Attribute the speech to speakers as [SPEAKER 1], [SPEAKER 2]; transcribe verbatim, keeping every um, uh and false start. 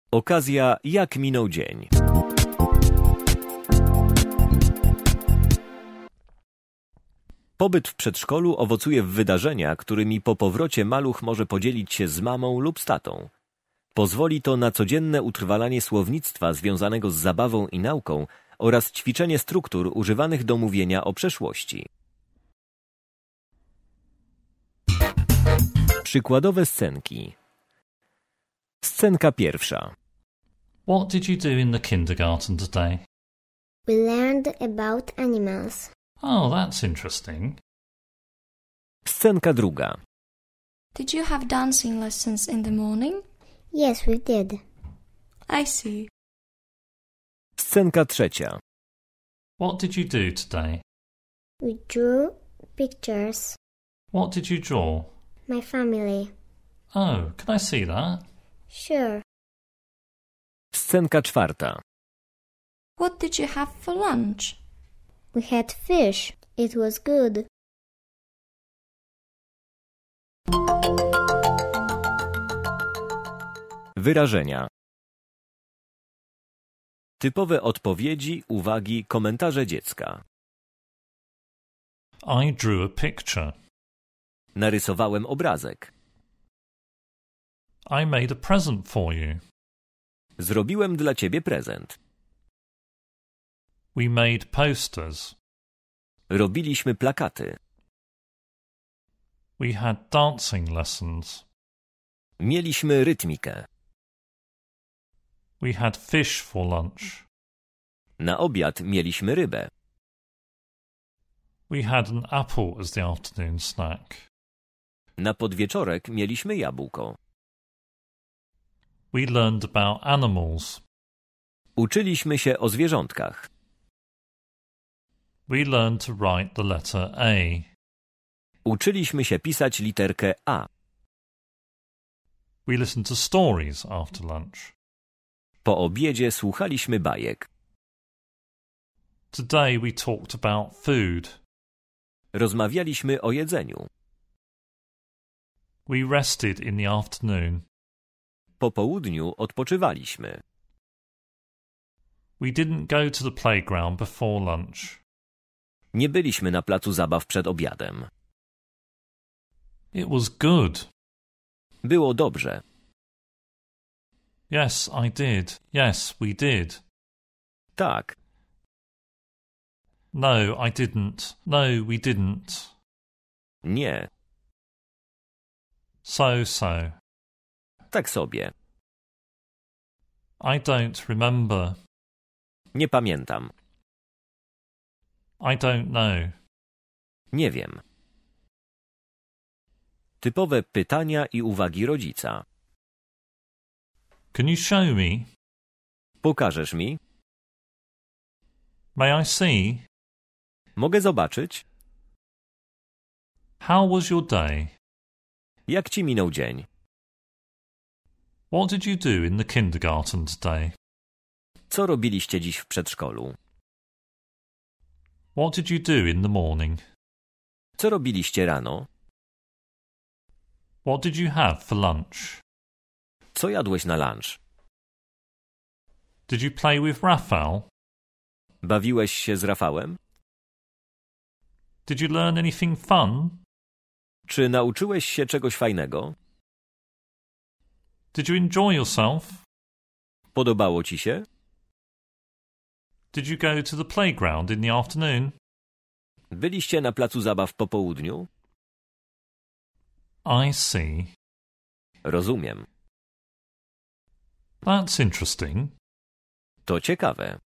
[SPEAKER 1] Okazja, jak minął dzień. Pobyt w przedszkolu owocuje w wydarzenia, którymi po powrocie maluch może podzielić się z mamą lub z tatą. Pozwoli to na codzienne utrwalanie słownictwa związanego z zabawą i nauką oraz ćwiczenie struktur używanych do mówienia o przeszłości. Przykładowe scenki. Scenka pierwsza.
[SPEAKER 2] What did you do in the kindergarten today?
[SPEAKER 3] We learned about animals.
[SPEAKER 2] Oh, that's interesting.
[SPEAKER 1] Scenka druga.
[SPEAKER 4] Did you have dancing lessons in the morning?
[SPEAKER 3] Yes, we did.
[SPEAKER 4] I see.
[SPEAKER 1] Scenka trzecia.
[SPEAKER 2] What did you do today?
[SPEAKER 3] We drew pictures.
[SPEAKER 2] What did you draw?
[SPEAKER 3] My family.
[SPEAKER 2] Oh, can I see that?
[SPEAKER 3] Sure.
[SPEAKER 1] Scenka czwarta.
[SPEAKER 4] What did you have for lunch?
[SPEAKER 3] We had fish. It was good.
[SPEAKER 1] Wyrażenia. Typowe odpowiedzi, uwagi, komentarze dziecka.
[SPEAKER 2] I drew a picture.
[SPEAKER 1] Narysowałem obrazek.
[SPEAKER 2] I made a present for you.
[SPEAKER 1] Zrobiłem dla ciebie prezent.
[SPEAKER 2] We made posters.
[SPEAKER 1] Robiliśmy plakaty.
[SPEAKER 2] We had dancing lessons.
[SPEAKER 1] Mieliśmy rytmikę.
[SPEAKER 2] We had fish for lunch.
[SPEAKER 1] Na obiad mieliśmy rybę.
[SPEAKER 2] We had an apple as the afternoon snack.
[SPEAKER 1] Na podwieczorek mieliśmy jabłko.
[SPEAKER 2] We learned about animals.
[SPEAKER 1] Uczyliśmy się o zwierzątkach.
[SPEAKER 2] We learned to write the letter A.
[SPEAKER 1] Uczyliśmy się pisać literkę A.
[SPEAKER 2] We listened to stories after lunch.
[SPEAKER 1] Po obiedzie słuchaliśmy bajek.
[SPEAKER 2] Today we talked about food.
[SPEAKER 1] Rozmawialiśmy o jedzeniu.
[SPEAKER 2] We rested in the afternoon.
[SPEAKER 1] Po południu odpoczywaliśmy.
[SPEAKER 2] We didn't go to the playground before lunch.
[SPEAKER 1] Nie byliśmy na placu zabaw przed obiadem.
[SPEAKER 2] It was good.
[SPEAKER 1] Było dobrze.
[SPEAKER 2] Yes, I did. Yes, we did.
[SPEAKER 1] Tak.
[SPEAKER 2] No, I didn't. No, we didn't.
[SPEAKER 1] Nie.
[SPEAKER 2] So, so.
[SPEAKER 1] Tak sobie.
[SPEAKER 2] I don't remember.
[SPEAKER 1] Nie pamiętam.
[SPEAKER 2] I don't know.
[SPEAKER 1] Nie wiem. Typowe pytania i uwagi rodzica.
[SPEAKER 2] Can you show me?
[SPEAKER 1] Pokażesz mi?
[SPEAKER 2] May I see?
[SPEAKER 1] Mogę zobaczyć?
[SPEAKER 2] How was your day?
[SPEAKER 1] Jak ci minął dzień?
[SPEAKER 2] What did you do in the kindergarten today?
[SPEAKER 1] Co robiliście dziś w przedszkolu?
[SPEAKER 2] What did you do in the morning?
[SPEAKER 1] Co robiliście rano?
[SPEAKER 2] What did you have for lunch?
[SPEAKER 1] Co jadłeś na lunch?
[SPEAKER 2] Did you play with Raphael?
[SPEAKER 1] Bawiłeś się z Rafałem?
[SPEAKER 2] Did you learn anything fun?
[SPEAKER 1] Czy nauczyłeś się czegoś fajnego?
[SPEAKER 2] Did you enjoy yourself?
[SPEAKER 1] Podobało ci się?
[SPEAKER 2] Did you go to the playground in the afternoon?
[SPEAKER 1] Byliście na placu zabaw po południu?
[SPEAKER 2] I see.
[SPEAKER 1] Rozumiem.
[SPEAKER 2] That's interesting.
[SPEAKER 1] To ciekawe.